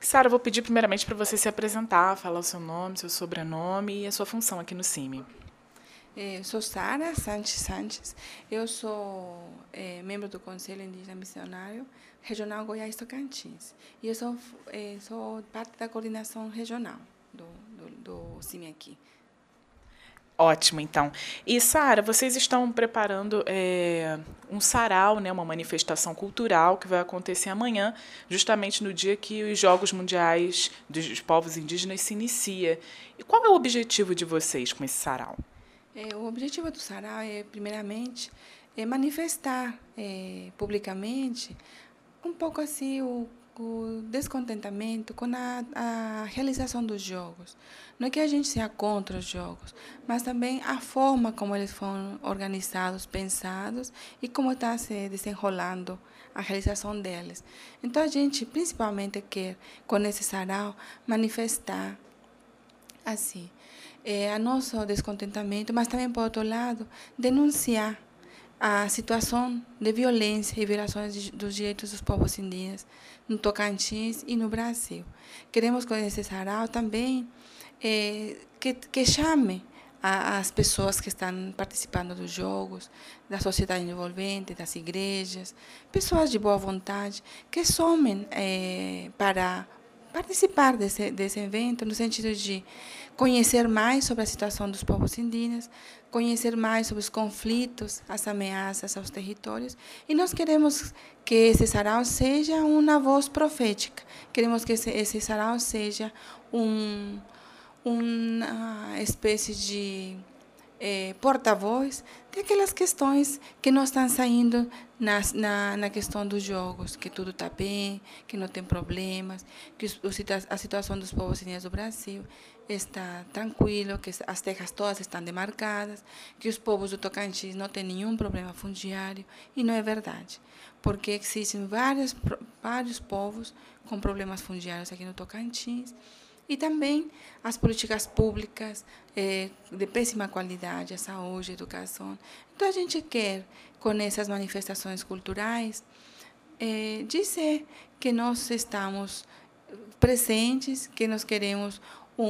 Sara, eu vou pedir primeiramente para você se apresentar, falar o seu nome, seu sobrenome e a sua função aqui no CIMI. Eu sou Sara Sanches Sanches, eu sou membro do Conselho Indígena Missionário Regional Goiás-Tocantins. E eu sou parte da coordenação regional do CIMI aqui. Ótimo, então. E, Sara, vocês estão preparando um sarau, né, uma manifestação cultural que vai acontecer amanhã, justamente no dia que os Jogos Mundiais dos Povos Indígenas se inicia. E qual é o objetivo de vocês com esse sarau? O objetivo do sarau é, primeiramente, manifestar publicamente um pouco assim o descontentamento com a realização dos jogos. Não é que a gente seja contra os jogos, mas também a forma como eles foram organizados, pensados e como está se desenrolando a realização deles. Então, a gente, principalmente, quer, com esse sarau, manifestar assim, a nosso descontentamento, mas também, por outro lado, denunciar a situação de violência e violações dos direitos dos povos indígenas no Tocantins e no Brasil. Queremos com esse sarau também que chame as pessoas que estão participando dos jogos, da sociedade envolvente, das igrejas, pessoas de boa vontade, que somem para participar desse evento, no sentido de conhecer mais sobre a situação dos povos indígenas, conhecer mais sobre os conflitos, as ameaças aos territórios. E nós queremos que esse sarau seja uma voz profética. Queremos que esse sarau seja uma espécie de porta-voz daquelas questões que não estão saindo na questão dos jogos, que tudo está bem, que não tem problemas, que a situação dos povos indígenas do Brasil está tranquilo, que as terras todas estão demarcadas, que os povos do Tocantins não têm nenhum problema fundiário, e não é verdade, porque existem vários povos com problemas fundiários aqui no Tocantins, e também as políticas públicas de péssima qualidade, a saúde, a educação. Então, a gente quer, com essas manifestações culturais, dizer que nós estamos presentes, que nós queremos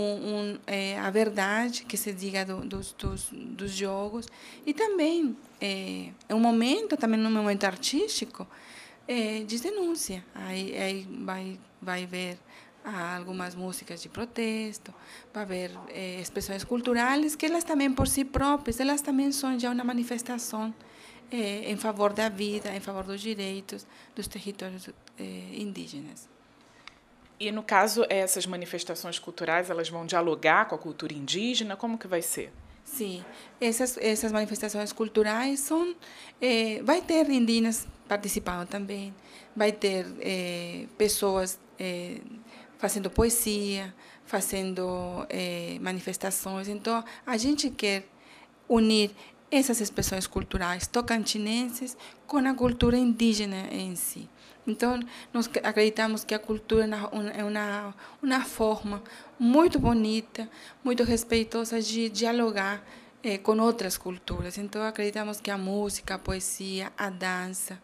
a verdade que se diga dos jogos, e também um momento artístico, de denúncia. Aí vai ver algumas músicas de protesto, vai haver expressões culturais que elas também, por si próprias, elas também são já uma manifestação em favor da vida, em favor dos direitos dos territórios indígenas. E, no caso, essas manifestações culturais, elas vão dialogar com a cultura indígena? Como que vai ser? Sim, essas manifestações culturais vai ter indígenas participando também, vai ter pessoas fazendo poesia, fazendo manifestações. Então, a gente quer unir essas expressões culturais tocantinenses com a cultura indígena em si. Então, nós acreditamos que a cultura é uma forma muito bonita, muito respeitosa de dialogar com outras culturas. Então, acreditamos que a música, a poesia, a dança,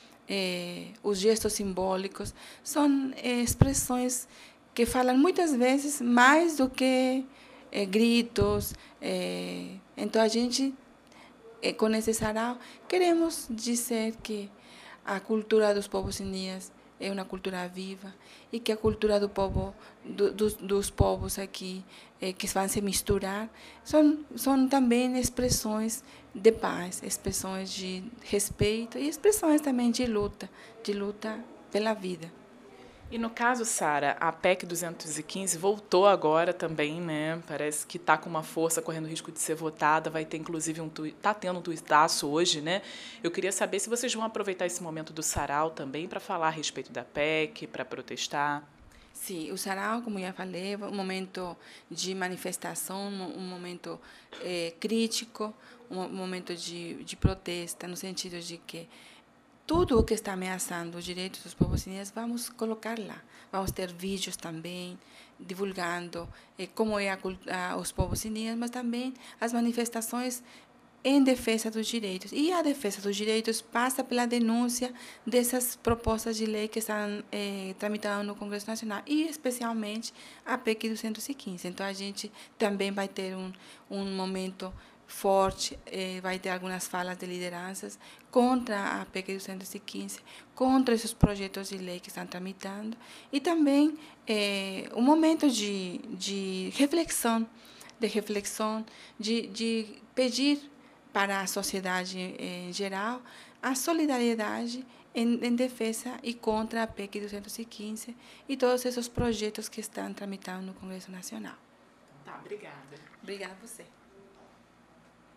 os gestos simbólicos são expressões que falam muitas vezes mais do que gritos. Então, a gente, com esse sarau, queremos dizer que a cultura dos povos indígenas é uma cultura viva e que a cultura dos povos aqui, que vão se misturar, são também expressões de paz, expressões de respeito e expressões também de luta pela vida. E, no caso, Sara, a PEC 215 voltou agora também, né? Parece que está com uma força, correndo risco de ser votada. Vai ter, inclusive, está tendo um tuitaço hoje, né? Eu queria saber se vocês vão aproveitar esse momento do sarau também para falar a respeito da PEC, para protestar. Sim, o sarau, como já falei, é um momento de manifestação, um momento crítico, um momento de protesta, no sentido de que tudo o que está ameaçando os direitos dos povos indígenas, vamos colocar lá. Vamos ter vídeos também, divulgando como é os povos indígenas, mas também as manifestações em defesa dos direitos. E a defesa dos direitos passa pela denúncia dessas propostas de lei que estão tramitando no Congresso Nacional, e especialmente a PEC 215. Então, a gente também vai ter um momento forte, vai ter algumas falas de lideranças contra a PEC 215, contra esses projetos de lei que estão tramitando, e também um momento de reflexão, de pedir para a sociedade em geral a solidariedade em defesa e contra a PEC 215 e todos esses projetos que estão tramitando no Congresso Nacional. Tá, obrigada. Obrigada a você.